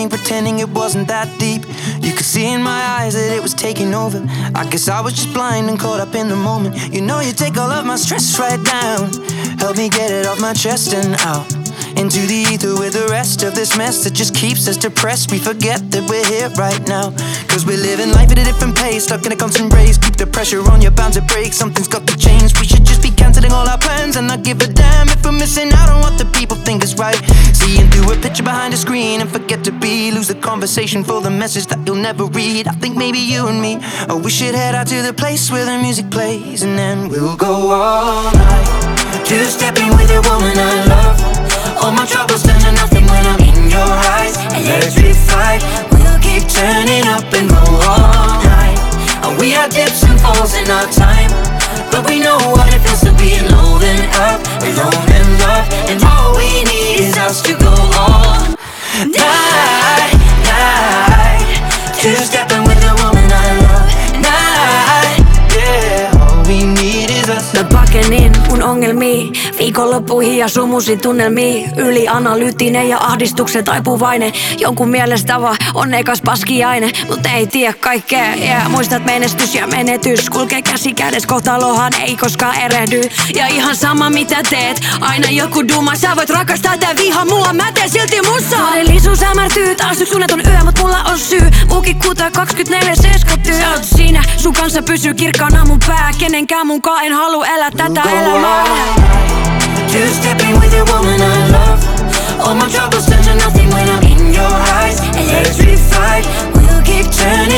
pretending it wasn't that deep. You could see in my eyes that it was taking over. I guess I was just blind and caught up in the moment. You know you take all of my stress right down. Help me get it off my chest and out into the ether with the rest of this mess that just keeps us depressed. We forget that we're here right now, cause we're living life at a different pace, stuck in a constant race. Keep the pressure on, you're bound to break. Something's got to change. We should just be cancelling all our plans and not give a damn if we're missing out on what the people think is right. Seeing through a picture behind a screen and forget to be. Lose the conversation for the message that you'll never read. I think maybe you and me, oh, we should head out to the place where the music plays, and then we'll go all night, two-stepping with a woman I love. All my troubles turn to nothing when I'm in your eyes. Electrified, we'll keep turning up and go all night. And we had dips and falls in our time, but we know what it feels to be low and up, alone and love. And all we need is us to go all night, night. Two-stepping with a woman I love. Night, yeah. All we need is us. Mä pakenin mun ongelmii viikonloppuihin ja sumusin tunnelmiin. Ylianalyyttinen ja ahdistuksen taipuvainen. Jonkun mielestä vaan onneikas paskiainen, mut ei tiedä kaikkea. Yeah, muistat menestys ja menetys kulkee käsi kädessä, kohtalohan ei koskaan erehdy. Ja ihan sama mitä teet, aina joku duma. Sä voit rakastaa tää viha mua, mä teen silti mussa. Todellisuus hämärtyy, taas yks unneton yö, mut mulla on syy. Muukin kuutaa 24/7 työ. Sä oot siinä, sun kanssa pysyy kirkkaana mun pää. Kenenkään munkaan en halua elää tätä elämää. Two-stepping with a woman I love. All my troubles turn to nothing when I'm in your eyes. Electrified, we'll keep turning